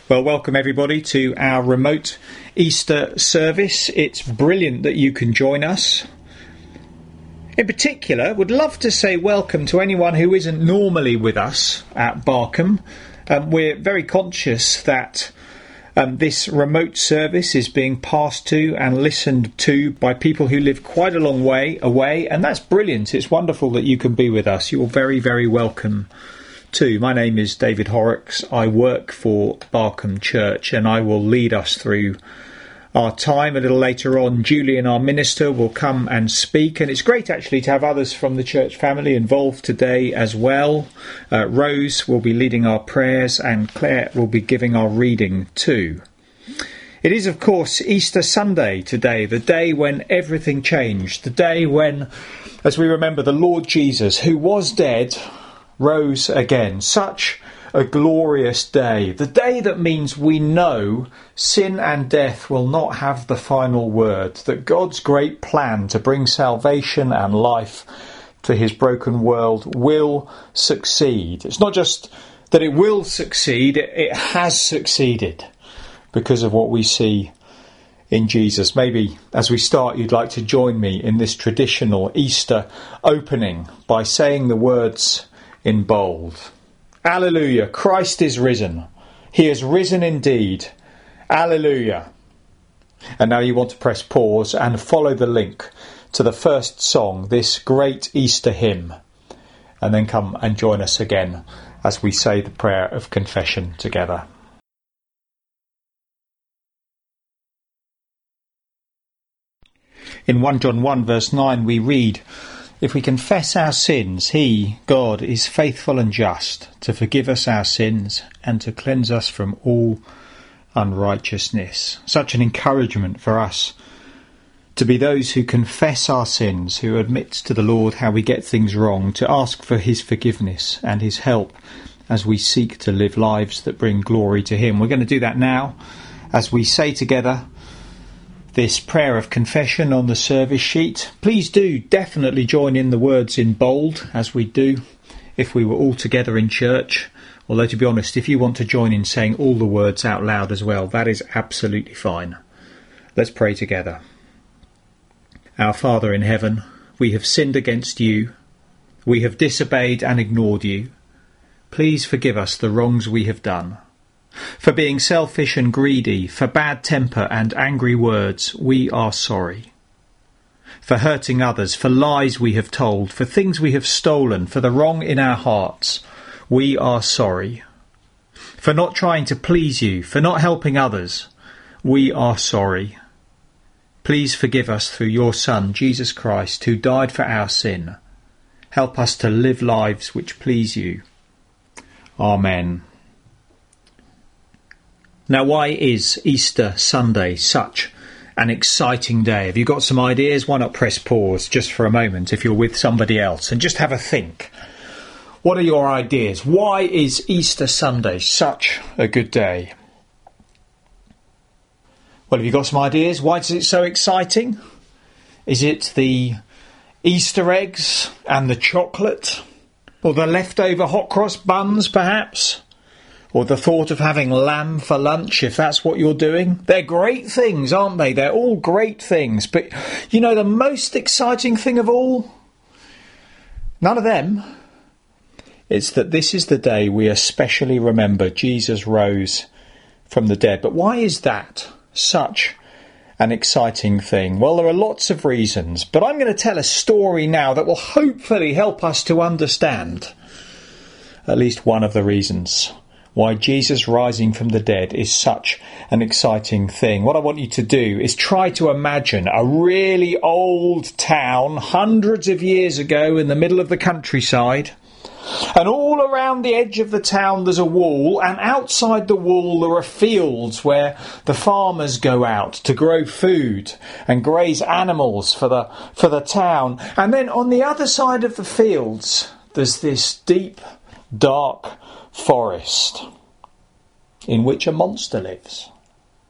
Well, welcome everybody to our remote Easter service. It's brilliant that you can join us. In particular, would love to say welcome to anyone who isn't normally with us at Barkham. We're very conscious that this remote service is being passed to and listened to by people who live quite a long way away, and that's brilliant. It's wonderful that you can be with us. You're very, very welcome too. My name is David Horrocks. I work for Barkham Church and I will lead us through our time. A little later on, Julian, our minister, will come and speak, and it's great actually to have others from the church family involved today as well. Rose will be leading our prayers and Claire will be giving our reading too. It is of course Easter Sunday today, the day when everything changed, the day when, as we remember, the Lord Jesus, who was dead, rose again. Such a glorious day. The day that means we know sin and death will not have the final word. That God's great plan to bring salvation and life to his broken world will succeed. It's not just that it will succeed, it has succeeded because of what we see in Jesus. Maybe as we start you'd like to join me in this traditional Easter opening by saying the words in bold. Alleluia, Christ is risen. He is risen indeed. Alleluia. And now you want to press pause and follow the link to the first song, this great Easter hymn, and then come and join us again as we say the prayer of confession together. In 1 John 1 verse 9 we read, "If we confess our sins, he, God, is faithful and just to forgive us our sins and to cleanse us from all unrighteousness." Such an encouragement for us to be those who confess our sins, who admit to the Lord how we get things wrong, to ask for his forgiveness and his help as we seek to live lives that bring glory to him. We're going to do that now as we say together this prayer of confession on the service sheet. Please do definitely join in the words in bold, as we do if we were all together in church. Although, to be honest, if you want to join in saying all the words out loud as well, that is absolutely fine. Let's pray together. Our Father in heaven, we have sinned against you. We have disobeyed and ignored you. Please forgive us the wrongs we have done. For being selfish and greedy, for bad temper and angry words, we are sorry. For hurting others, for lies we have told, for things we have stolen, for the wrong in our hearts, we are sorry. For not trying to please you, for not helping others, we are sorry. Please forgive us through your Son, Jesus Christ, who died for our sin. Help us to live lives which please you. Amen. Now, why is Easter Sunday such an exciting day? Have you got some ideas? Why not press pause just for a moment if you're with somebody else and just have a think. What are your ideas? Why is Easter Sunday such a good day? Well, have you got some ideas? Why is it so exciting? Is it the Easter eggs and the chocolate? Or the leftover hot cross buns, perhaps? Or the thought of having lamb for lunch, if that's what you're doing. They're great things, aren't they? They're all great things. But, you know, the most exciting thing of all? None of them. It's that this is the day we especially remember Jesus rose from the dead. But why is that such an exciting thing? Well, there are lots of reasons. But I'm going to tell a story now that will hopefully help us to understand at least one of the reasons why Jesus rising from the dead is such an exciting thing. What I want you to do is try to imagine a really old town hundreds of years ago in the middle of the countryside. And all around the edge of the town there's a wall, and outside the wall there are fields where the farmers go out to grow food and graze animals for the town. And then on the other side of the fields there's this deep, dark forest in which a monster lives.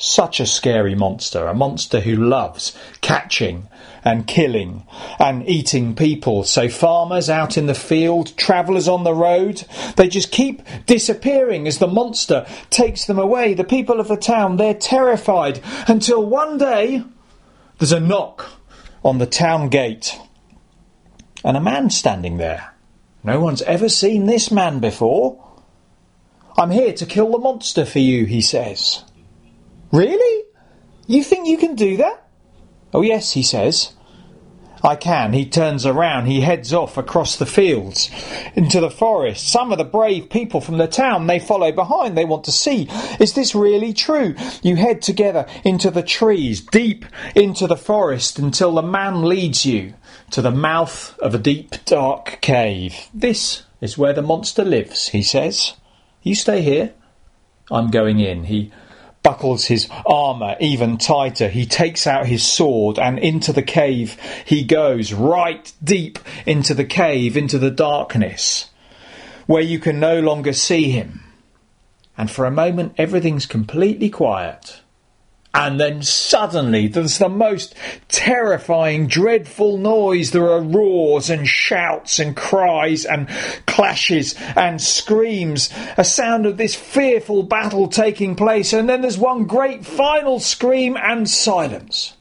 Such a scary monster, a monster who loves catching and killing and eating people. So farmers out in the field, travellers on the road, they just keep disappearing as the monster takes them away. The people of the town, they're terrified until one day there's a knock on the town gate and a man standing there. No one's ever seen this man before. I'm here to kill the monster for you, he says. Really? You think you can do that? Oh yes, he says. I can. He turns around. He heads off across the fields into the forest. Some of the brave people from the town, they follow behind. They want to see, is this really true? You head together into the trees, deep into the forest, until the man leads you to the mouth of a deep, dark cave. This is where the monster lives, he says. You stay here. I'm going in. He buckles his armour even tighter. He takes out his sword and into the cave he goes, right deep into the cave, into the darkness, where you can no longer see him. And for a moment everything's completely quiet. And then suddenly there's the most terrifying, dreadful noise. There are roars and shouts and cries and clashes and screams. A sound of this fearful battle taking place. And then there's one great final scream and silence.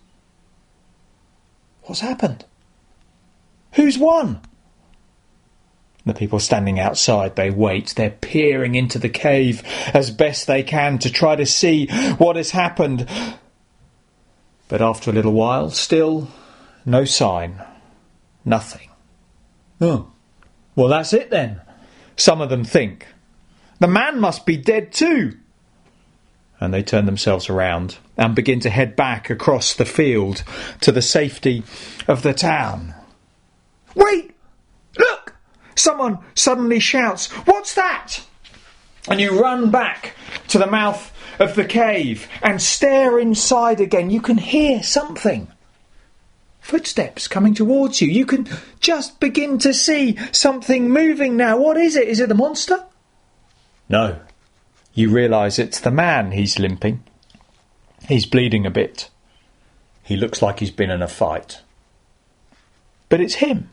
What's happened? Who's won? The people standing outside, they wait. They're peering into the cave as best they can to try to see what has happened. But after a little while, still no sign. Nothing. Oh, well, that's it then, some of them think. The man must be dead too. And they turn themselves around and begin to head back across the field to the safety of the town. Wait! Look! Someone suddenly shouts, "What's that?" And you run back to the mouth of the cave and stare inside again. You can hear something. Footsteps coming towards you. You can just begin to see something moving now. What is it? Is it the monster? No. You realise it's the man. He's limping. He's bleeding a bit. He looks like he's been in a fight. But it's him.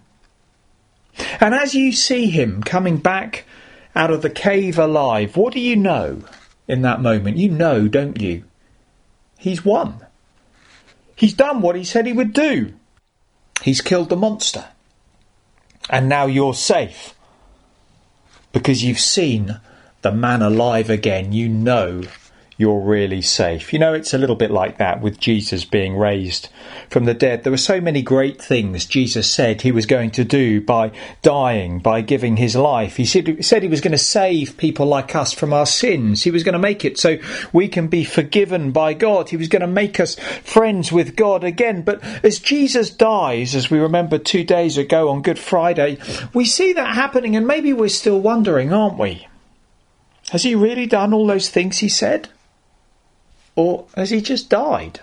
And as you see him coming back out of the cave alive, what do you know in that moment? You know, don't you? He's won. He's done what he said he would do. He's killed the monster. And now you're safe. Because you've seen the man alive again. You know you're really safe. You know, it's a little bit like that with Jesus being raised from the dead. There were so many great things Jesus said he was going to do by dying, by giving his life. He said he was going to save people like us from our sins. He was going to make it so we can be forgiven by God. He was going to make us friends with God again. But as Jesus dies, as we remember 2 days ago on Good Friday, we see that happening, and maybe we're still wondering, aren't we? Has he really done all those things he said? Or has he just died?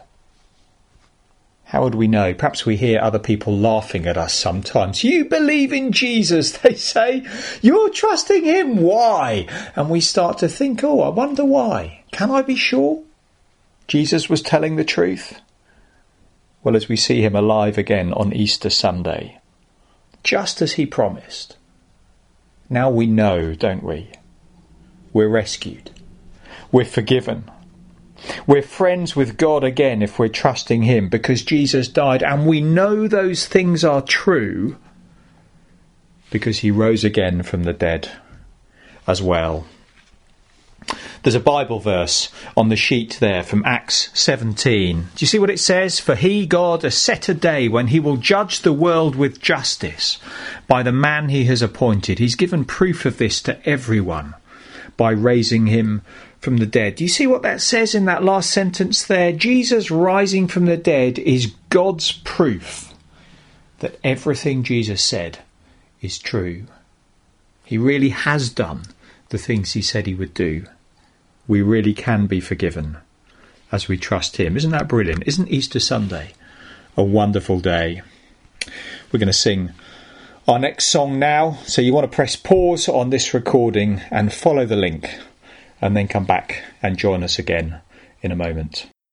How would we know? Perhaps we hear other people laughing at us sometimes. You believe in Jesus, they say. You're trusting him. Why? And we start to think, oh, I wonder why. Can I be sure Jesus was telling the truth? Well, as we see him alive again on Easter Sunday, just as he promised, now we know, don't we? We're rescued. We're forgiven. We're friends with God again if we're trusting him, because Jesus died, and we know those things are true because he rose again from the dead as well. There's a Bible verse on the sheet there from Acts 17. Do you see what it says? For he, God, has set a day when he will judge the world with justice by the man he has appointed. He's given proof of this to everyone by raising him from the dead. Do you see what that says in that last sentence there? Jesus rising from the dead is God's proof that everything Jesus said is true. He really has done the things he said he would do. We really can be forgiven as we trust him. Isn't that brilliant? Isn't Easter Sunday a wonderful day? We're going to sing our next song now. So you want to press pause on this recording and follow the link, and then come back and join us again in a moment.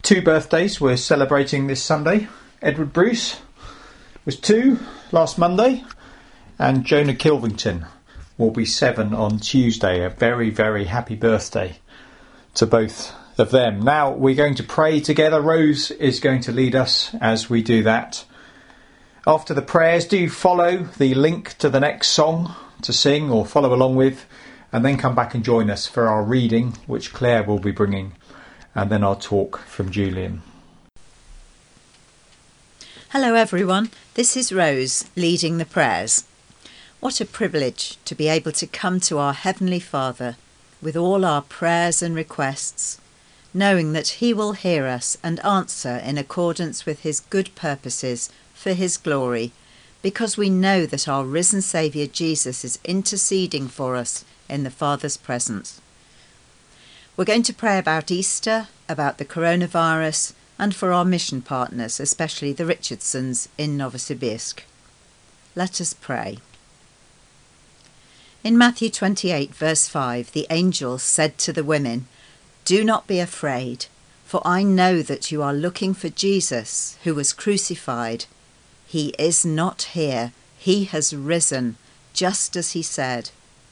2 birthdays we're celebrating this Sunday. Edward Bruce was 2 last Monday, and Jonah Kilvington will be 7 on Tuesday. A very, very happy birthday to both of them. Now we're going to pray together. Rose is going to lead us as we do that. After the prayers, do follow the link to the next song to sing or follow along with, and then come back and join us for our reading, which Claire will be bringing, and then our talk from Julian. Hello everyone, this is Rose leading the prayers. What a privilege to be able to come to our Heavenly Father with all our prayers and requests, knowing that He will hear us and answer in accordance with His good purposes for His glory, because we know that our risen Saviour Jesus is interceding for us in the Father's presence. We're going to pray about Easter, about the coronavirus, and for our mission partners, especially the Richardsons in Novosibirsk. Let us pray. In Matthew 28 verse 5, the angel said to the women, "Do not be afraid, for I know that you are looking for Jesus, who was crucified. He is not here. He has risen, just as he said."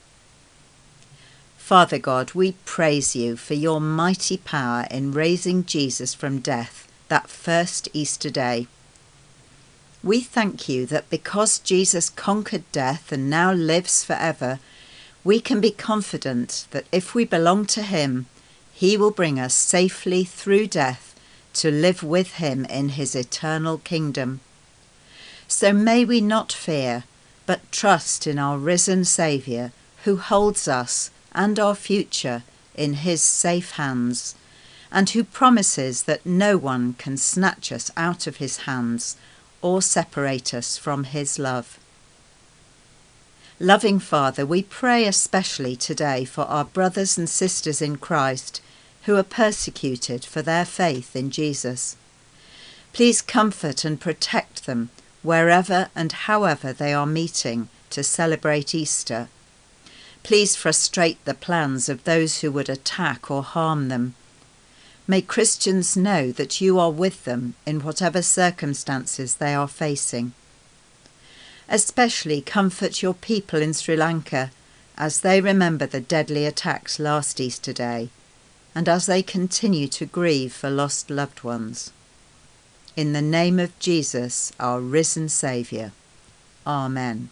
Father God, we praise you for your mighty power in raising Jesus from death that first Easter day. We thank you that because Jesus conquered death and now lives forever, we can be confident that if we belong to him, he will bring us safely through death to live with him in his eternal kingdom. So may we not fear, but trust in our risen Saviour, who holds us and our future in his safe hands, and who promises that no one can snatch us out of his hands or separate us from his love. Loving Father, we pray especially today for our brothers and sisters in Christ who are persecuted for their faith in Jesus. Please comfort and protect them wherever and however they are meeting to celebrate Easter. Please frustrate the plans of those who would attack or harm them. May Christians know that you are with them in whatever circumstances they are facing. Especially comfort your people in Sri Lanka as they remember the deadly attacks last Easter Day, and as they continue to grieve for lost loved ones. In the name of Jesus, our risen Saviour. Amen.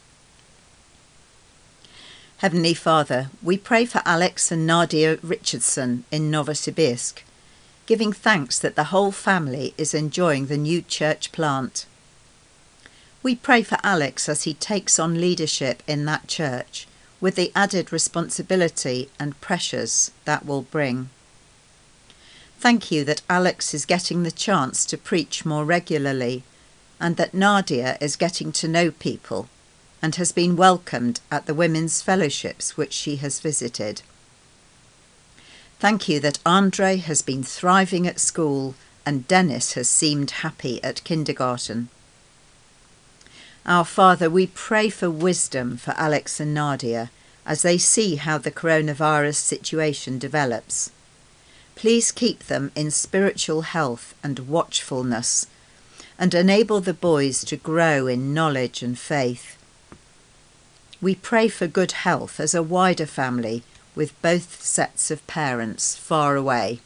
Heavenly Father, we pray for Alex and Nadia Richardson in Novosibirsk, giving thanks that the whole family is enjoying the new church plant. We pray for Alex as he takes on leadership in that church, with the added responsibility and pressures that will bring. Thank you that Alex is getting the chance to preach more regularly, and that Nadia is getting to know people and has been welcomed at the women's fellowships which she has visited. Thank you that Andre has been thriving at school and Dennis has seemed happy at kindergarten. Our Father, we pray for wisdom for Alex and Nadia as they see how the coronavirus situation develops. Please keep them in spiritual health and watchfulness, and enable the boys to grow in knowledge and faith. We pray for good health as a wider family with both sets of parents far away.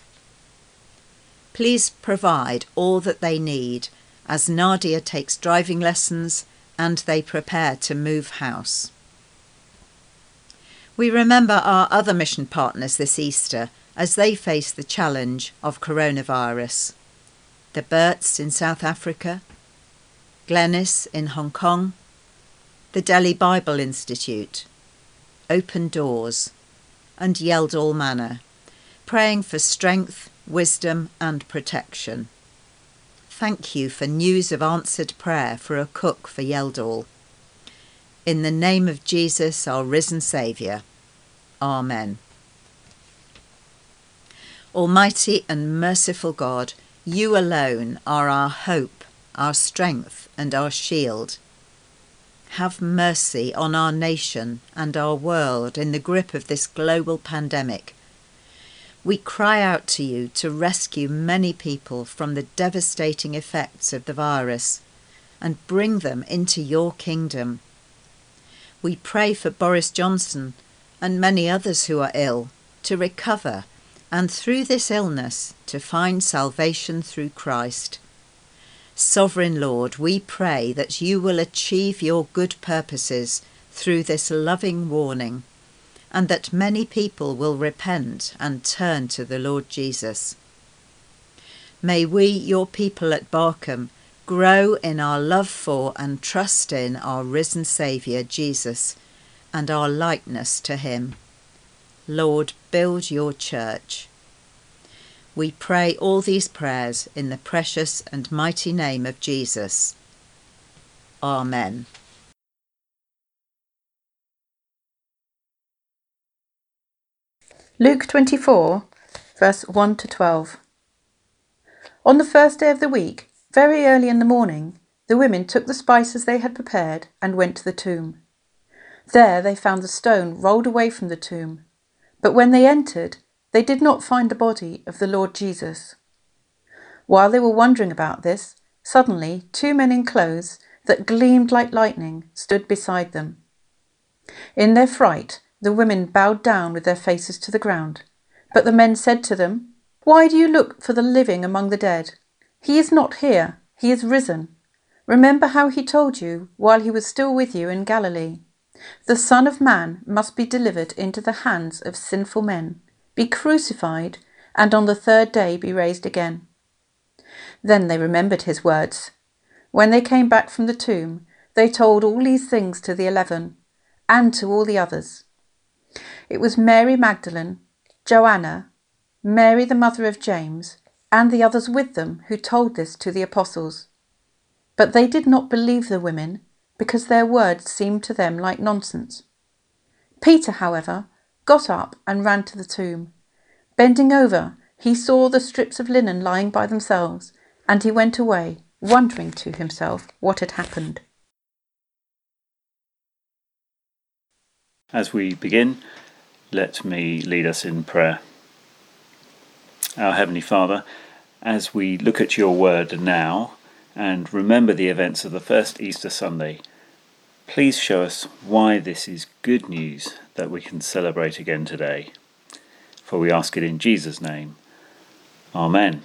Please provide all that they need as Nadia takes driving lessons and they prepare to move house. We remember our other mission partners this Easter as they face the challenge of coronavirus. The Burts in South Africa, Glenys in Hong Kong, the Delhi Bible Institute, Open Doors, and Yeldall Manor, praying for strength, wisdom and protection. Thank you for news of answered prayer for a cook for Yeldall. In the name of Jesus, our risen Saviour. Amen. Almighty and merciful God, you alone are our hope, our strength and our shield. Have mercy on our nation and our world in the grip of this global pandemic. We cry out to you to rescue many people from the devastating effects of the virus and bring them into your kingdom. We pray for Boris Johnson and many others who are ill to recover and through this illness to find salvation through Christ. Sovereign Lord, we pray that you will achieve your good purposes through this loving warning, and that many people will repent and turn to the Lord Jesus. May we, your people at Barkham, grow in our love for and trust in our risen Saviour Jesus and our likeness to him. Lord, build your church. We pray all these prayers in the precious and mighty name of Jesus. Amen. Luke 24, verse 1 to 12. On the first day of the week, very early in the morning, the women took the spices they had prepared and went to the tomb. There they found the stone rolled away from the tomb, but when they entered, they did not find the body of the Lord Jesus. While they were wondering about this, suddenly 2 men in clothes that gleamed like lightning stood beside them. In their fright, the women bowed down with their faces to the ground. But the men said to them, "Why do you look for the living among the dead? He is not here, he is risen. Remember how he told you while he was still with you in Galilee. The Son of Man must be delivered into the hands of sinful men, be crucified, and on the third day be raised again." Then they remembered his words. When they came back from the tomb, they told all these things to the 11 and to all the others. It was Mary Magdalene, Joanna, Mary the mother of James, and the others with them who told this to the apostles. But they did not believe the women, because their words seemed to them like nonsense. Peter, however, got up and ran to the tomb. Bending over, he saw the strips of linen lying by themselves, and he went away, wondering to himself what had happened. As we begin, let me lead us in prayer. Our Heavenly Father, as we look at your word now and remember the events of the first Easter Sunday, please show us why this is good news that we can celebrate again today. For we ask it in Jesus' name. Amen.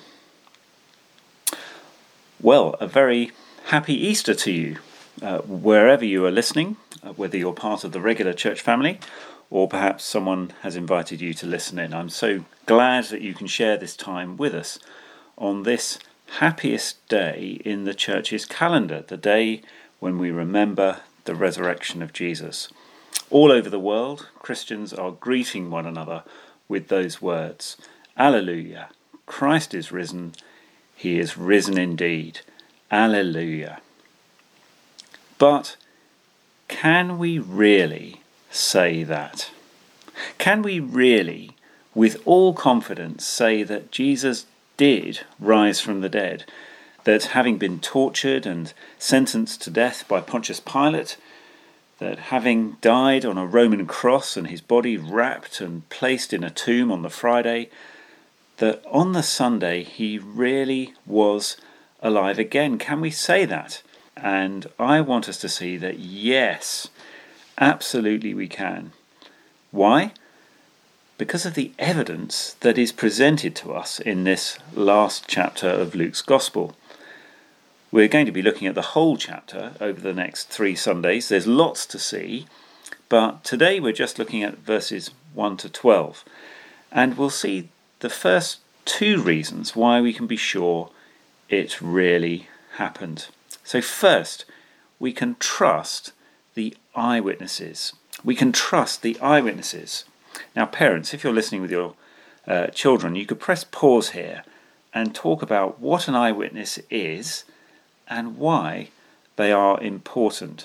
Well, a very happy Easter to you, wherever you are listening, whether you're part of the regular church family or perhaps someone has invited you to listen in. I'm so glad that you can share this time with us on this happiest day in the church's calendar, the day when we remember the resurrection of Jesus. All over the world, Christians are greeting one another with those words, Alleluia, Christ is risen, he is risen indeed, Alleluia. But can we really say that? Can we really, with all confidence, say that Jesus did rise from the dead, that having been tortured and sentenced to death by Pontius Pilate, that having died on a Roman cross and his body wrapped and placed in a tomb on the Friday, that on the Sunday he really was alive again? Can we say that? And I want us to see that yes, absolutely we can. Why? Because of the evidence that is presented to us in this last chapter of Luke's Gospel. We're going to be looking at the whole chapter over the next 3 Sundays. There's lots to see, but today we're just looking at verses 1 to 12. And we'll see the first 2 reasons why we can be sure it really happened. So first, we can trust the eyewitnesses. We can trust the eyewitnesses. Now, parents, if you're listening with your children, you could press pause here and talk about what an eyewitness is and why they are important.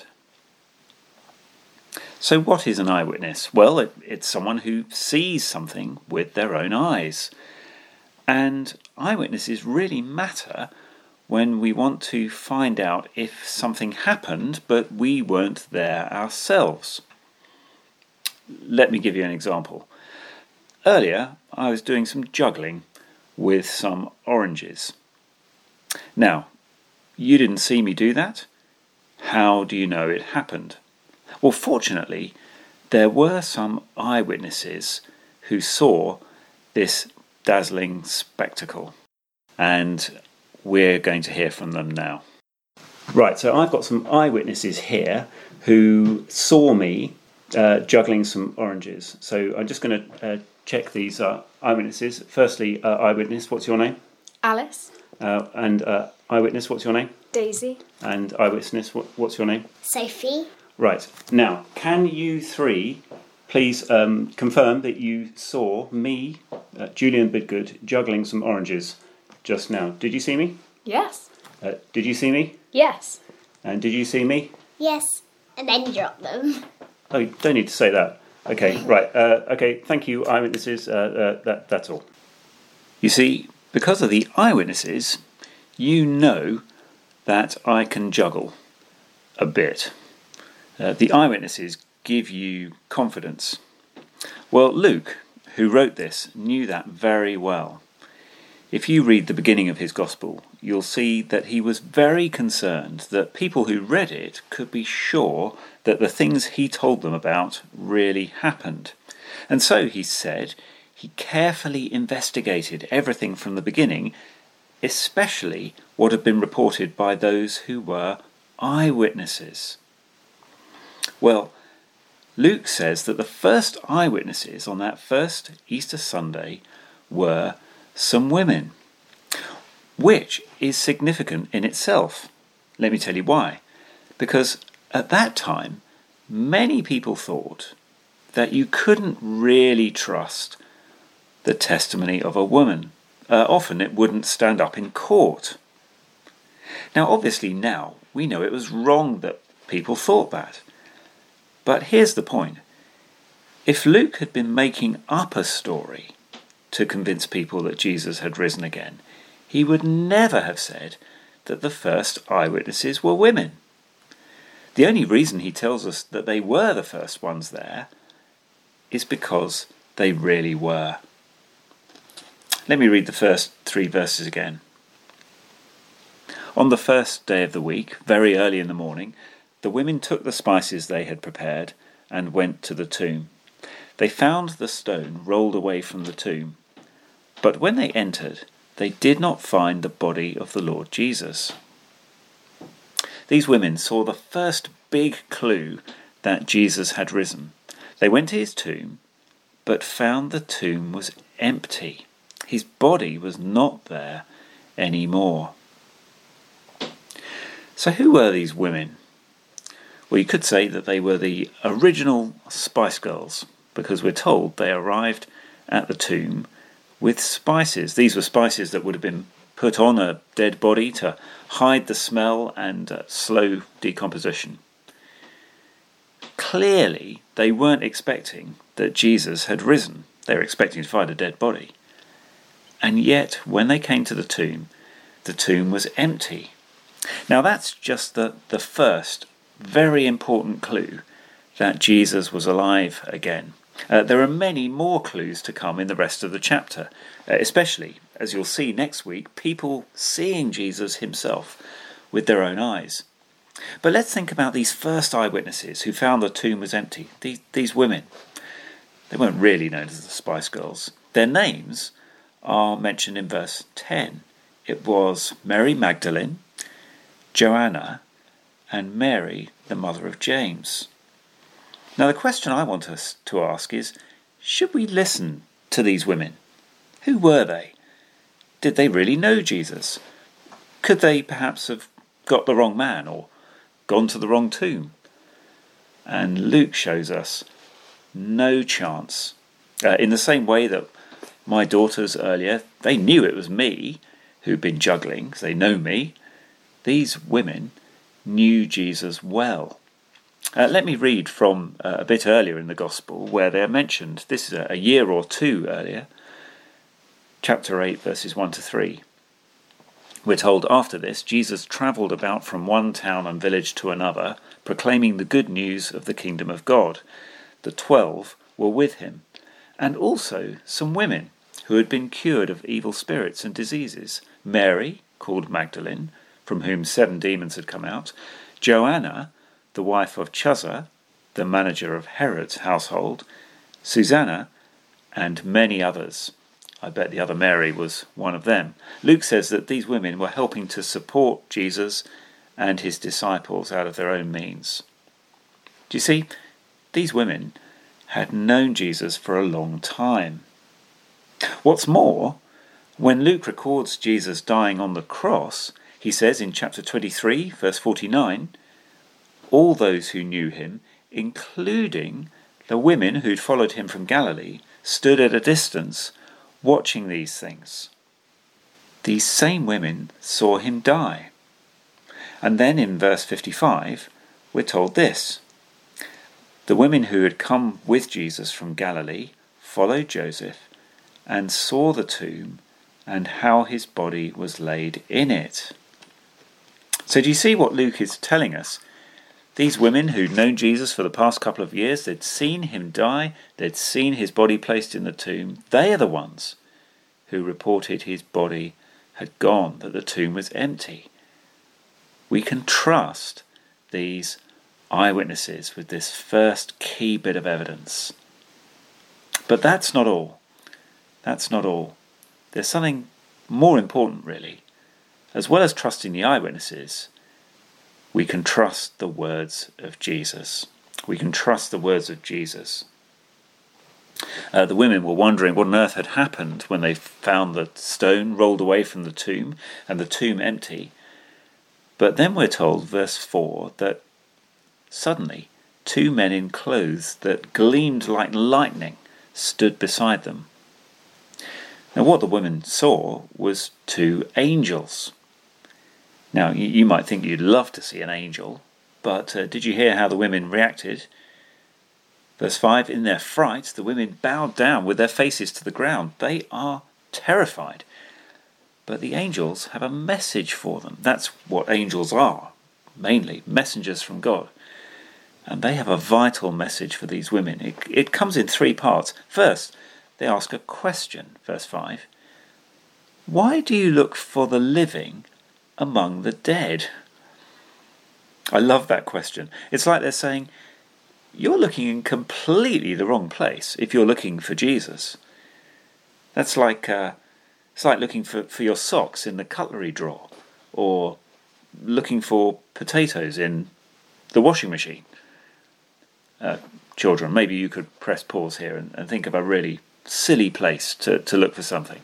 So what is an eyewitness? Well, it's someone who sees something with their own eyes. And eyewitnesses really matter when we want to find out if something happened but we weren't there ourselves. Let me give you an example. Earlier, I was doing some juggling with some oranges. Now, you didn't see me do that. How do you know it happened? Well, fortunately, there were some eyewitnesses who saw this dazzling spectacle, and we're going to hear from them now. Right, so I've got some eyewitnesses here who saw me juggling some oranges. So I'm just going to check these eyewitnesses. Firstly, eyewitness, what's your name? Alice. And eyewitness, what's your name? Daisy. And eyewitness, what's your name? Sophie. Right, now, can you three please confirm that you saw me, Julian Bidgood, juggling some oranges just now? Did you see me? Yes. Did you see me? Yes. And did you see me? Yes. And then you drop them. Oh, you don't need to say that. Okay, right. Okay, thank you, eyewitnesses. That's all. You see, because of the eyewitnesses, you know that I can juggle a bit. The eyewitnesses give you confidence. Well, Luke, who wrote this, knew that very well. If you read the beginning of his gospel, you'll see that he was very concerned that people who read it could be sure that the things he told them about really happened. And so, he said, he carefully investigated everything from the beginning, especially what had been reported by those who were eyewitnesses. Well, Luke says that the first eyewitnesses on that first Easter Sunday were some women, which is significant in itself. Let me tell you why. Because at that time, many people thought that you couldn't really trust the testimony of a woman. Often it wouldn't stand up in court. Now, obviously now, we know it was wrong that people thought that. But here's the point. If Luke had been making up a story to convince people that Jesus had risen again, he would never have said that the first eyewitnesses were women. The only reason he tells us that they were the first ones there is because they really were. Let me read the first 3 verses again. On the first day of the week, very early in the morning, the women took the spices they had prepared and went to the tomb. They found the stone rolled away from the tomb, but when they entered, they did not find the body of the Lord Jesus. These women saw the first big clue that Jesus had risen. They went to his tomb, but found the tomb was empty. His body was not there anymore. So who were these women? Well, you could say that they were the original Spice Girls, because we're told they arrived at the tomb with spices. These were spices that would have been put on a dead body to hide the smell and slow decomposition. Clearly, they weren't expecting that Jesus had risen. They were expecting to find a dead body. And yet, when they came to the tomb was empty. Now, that's just the first very important clue that Jesus was alive again. There are many more clues to come in the rest of the chapter, especially, as you'll see next week, people seeing Jesus himself with their own eyes. But let's think about these first eyewitnesses who found the tomb was empty. These women. They weren't really known as the Spice Girls. Their names are mentioned in verse 10. It was Mary Magdalene, Joanna, and Mary, the mother of James. Now, the question I want us to ask is, should we listen to these women? Who were they? Did they really know Jesus? Could they perhaps have got the wrong man or gone to the wrong tomb? And Luke shows us no chance. In the same way that my daughters earlier, they knew it was me who'd been juggling, because they know me. These women knew Jesus well. Let me read from a bit earlier in the Gospel where they're mentioned. This is a year or two earlier. Chapter 8, verses 1 to 3. We're told, after this, Jesus travelled about from one town and village to another, proclaiming the good news of the kingdom of God. The 12 were with him, and also some women who had been cured of evil spirits and diseases, Mary, called Magdalene, from whom 7 demons had come out, Joanna, the wife of Chuza, the manager of Herod's household, Susanna, and many others. I bet the other Mary was one of them. Luke says that these women were helping to support Jesus and his disciples out of their own means. Do you see, these women had known Jesus for a long time. What's more, when Luke records Jesus dying on the cross, he says in chapter 23, verse 49, all those who knew him, including the women who'd followed him from Galilee, stood at a distance watching these things. These same women saw him die. And then in verse 55, we're told this. The women who had come with Jesus from Galilee followed Joseph and saw the tomb and how his body was laid in it. So do you see what Luke is telling us? These women who'd known Jesus for the past couple of years, they'd seen him die, they'd seen his body placed in the tomb. They are the ones who reported his body had gone, that the tomb was empty. We can trust these eyewitnesses with this first key bit of evidence. But that's not all. That's not all. There's something more important, really. As well as trusting the eyewitnesses, we can trust the words of Jesus. We can trust the words of Jesus. The women were wondering what on earth had happened when they found the stone rolled away from the tomb and the tomb empty. But then we're told, verse 4, that suddenly 2 men in clothes that gleamed like lightning stood beside them. Now what the women saw was 2 angels. Now you might think you'd love to see an angel, but did you hear how the women reacted? Verse 5, in their fright, the women bowed down with their faces to the ground. They are terrified. But the angels have a message for them. That's what angels are, mainly messengers from God. And they have a vital message for these women. It comes in 3 parts. First, they ask a question, verse 5. Why do you look for the living among the dead? I love that question. It's like they're saying, you're looking in completely the wrong place if you're looking for Jesus. That's like it's like looking for your socks in the cutlery drawer, or looking for potatoes in the washing machine. Children, maybe you could press pause here and think of a really silly place to look for something.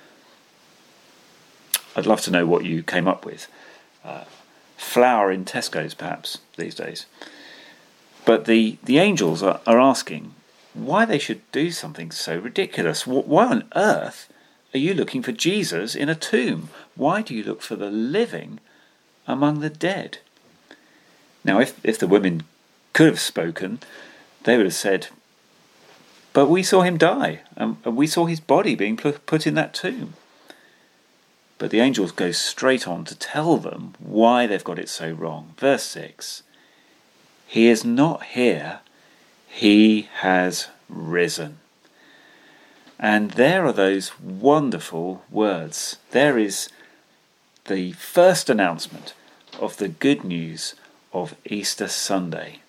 I'd love to know what you came up with. Flour in Tesco's, perhaps, these days. But the angels are asking why they should do something so ridiculous. Why on earth are you looking for Jesus in a tomb? Why do you look for the living among the dead? Now, if the women could have spoken, they would have said, but we saw him die, and we saw his body being put in that tomb. But the angels go straight on to tell them why they've got it so wrong. Verse 6, he is not here, he has risen. And there are those wonderful words. There is the first announcement of the good news of Easter Sunday.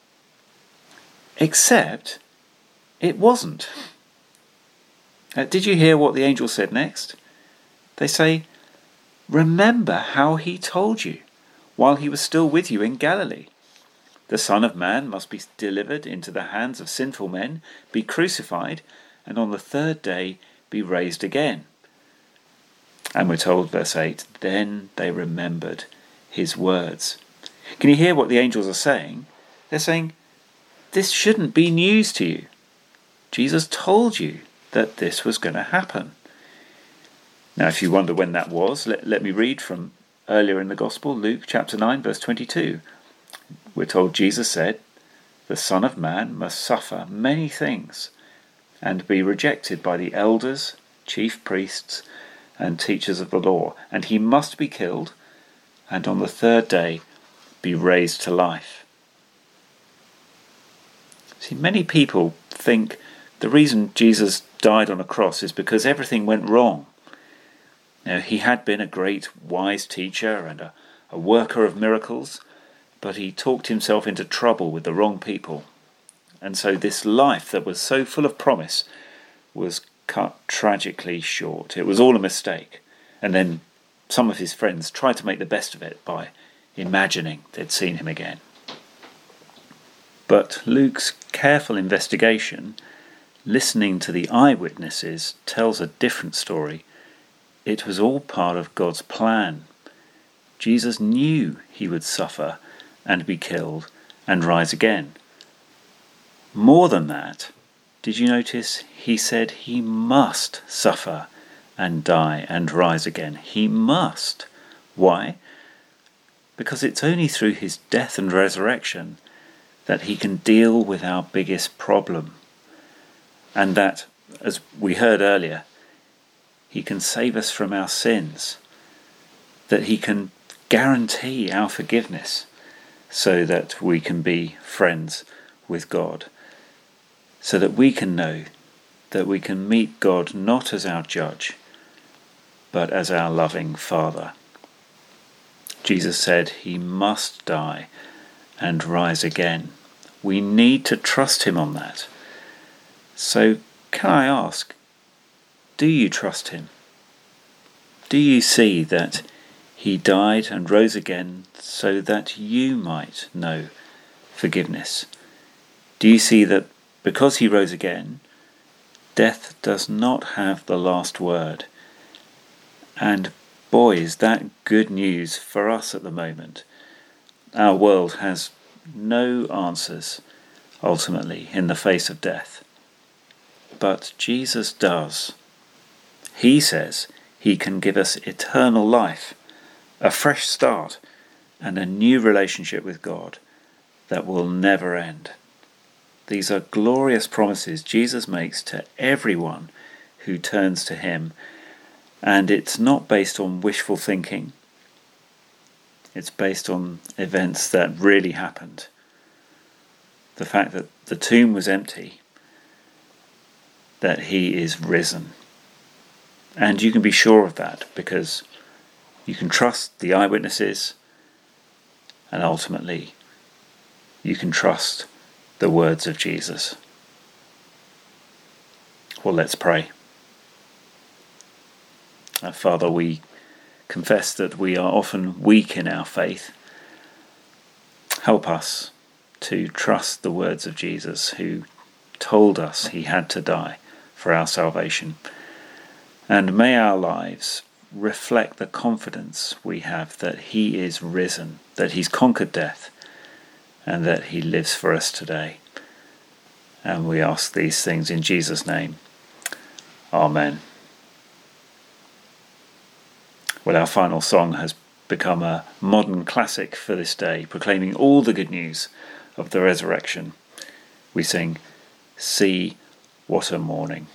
Except it wasn't. Did you hear what the angel said next? They say, remember how he told you while he was still with you in Galilee. The Son of Man must be delivered into the hands of sinful men, be crucified, and on the 3rd day be raised again. And we're told, verse 8, then they remembered his words. Can you hear what the angels are saying? They're saying, this shouldn't be news to you. Jesus told you that this was going to happen. Now, if you wonder when that was, let me read from earlier in the Gospel, Luke chapter 9, verse 22. We're told Jesus said, the Son of Man must suffer many things and be rejected by the elders, chief priests, and teachers of the law, and he must be killed, and on the 3rd day be raised to life. See, many people think The reason Jesus died on a cross is because everything went wrong. Now, he had been a great wise teacher and a worker of miracles, but he talked himself into trouble with the wrong people. And so this life that was so full of promise was cut tragically short. It was all a mistake. And then some of his friends tried to make the best of it by imagining they'd seen him again. But Luke's careful investigation, listening to the eyewitnesses, tells a different story. It was all part of God's plan. Jesus knew he would suffer and be killed and rise again. More than that, did you notice he said he must suffer and die and rise again? He must. Why? Because it's only through his death and resurrection that he can deal with our biggest problem. And that, as we heard earlier, he can save us from our sins, that he can guarantee our forgiveness so that we can be friends with God, so that we can know that we can meet God not as our judge, but as our loving Father. Jesus said he must die and rise again. We need to trust him on that. So can I ask, do you trust him? Do you see that he died and rose again so that you might know forgiveness? Do you see that because he rose again, death does not have the last word? And boy, is that good news for us at the moment. Our world has no answers, ultimately, in the face of death. But Jesus does. He says he can give us eternal life, a fresh start, and a new relationship with God that will never end. These are glorious promises Jesus makes to everyone who turns to him, and it's not based on wishful thinking. It's based on events that really happened. The fact that the tomb was empty, that he is risen. And you can be sure of that because you can trust the eyewitnesses, and ultimately you can trust the words of Jesus. Well, let's pray. Father, we confess that we are often weak in our faith. Help us to trust the words of Jesus, who told us he had to die for our salvation. And may our lives reflect the confidence we have that he is risen, that he's conquered death, and that he lives for us today. And we ask these things in Jesus' name. Amen. Well, our final song has become a modern classic for this day, proclaiming all the good news of the resurrection. We sing, "See What a Morning."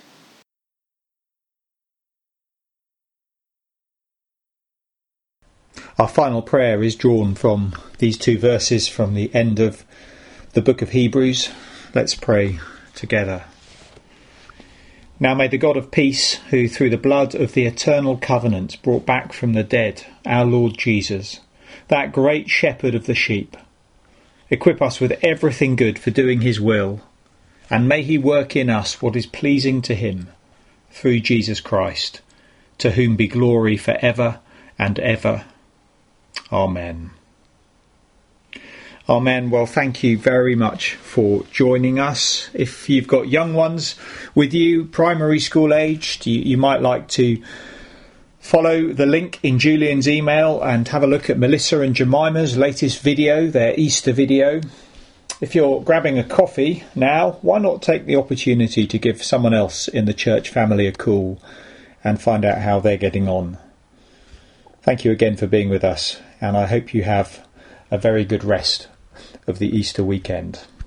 Our final prayer is drawn from these two verses from the end of the book of Hebrews. Let's pray together. Now may the God of peace, who through the blood of the eternal covenant brought back from the dead our Lord Jesus, that great shepherd of the sheep, equip us with everything good for doing his will, and may he work in us what is pleasing to him, through Jesus Christ, to whom be glory for ever and ever. Amen. Amen. Well, thank you very much for joining us. If you've got young ones with you, primary school aged, you might like to follow the link in Julian's email and have a look at Melissa and Jemima's latest video, their Easter video. If you're grabbing a coffee now, why not take the opportunity to give someone else in the church family a call and find out how they're getting on. Thank you again for being with us, and I hope you have a very good rest of the Easter weekend.